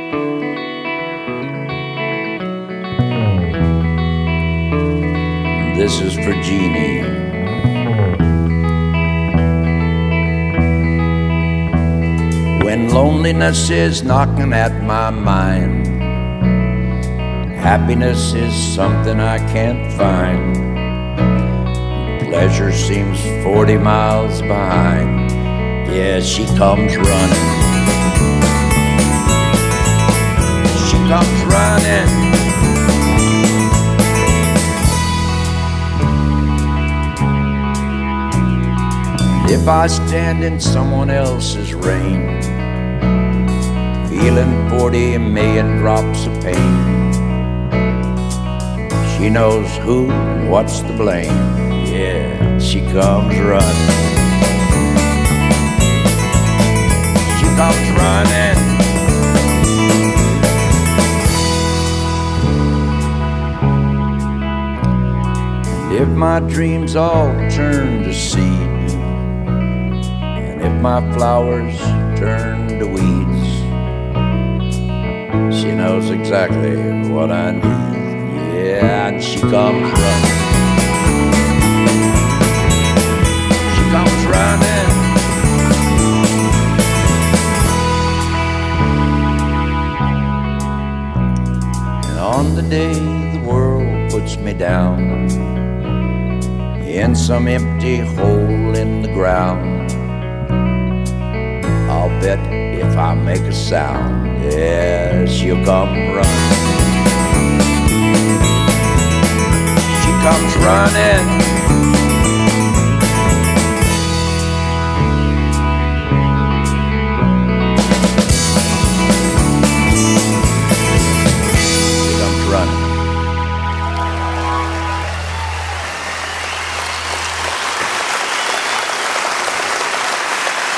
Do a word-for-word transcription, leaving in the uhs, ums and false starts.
This is for Jeannie. When loneliness is knocking at my mind, happiness is something I can't find. Pleasure seems forty miles behind. Yeah, she comes running. She comes running. If I stand in someone else's rain, feeling forty million drops of pain, she knows who and what's to blame. Yeah, she comes running. She comes running. And if my dreams all turn to seed, if my flowers turn to weeds, she knows exactly what I need. Yeah, and she comes running. She comes running. And on the day the world puts me down in some empty hole in the ground, I'll bet if I make a sound, yeah, she'll come running. She comes running.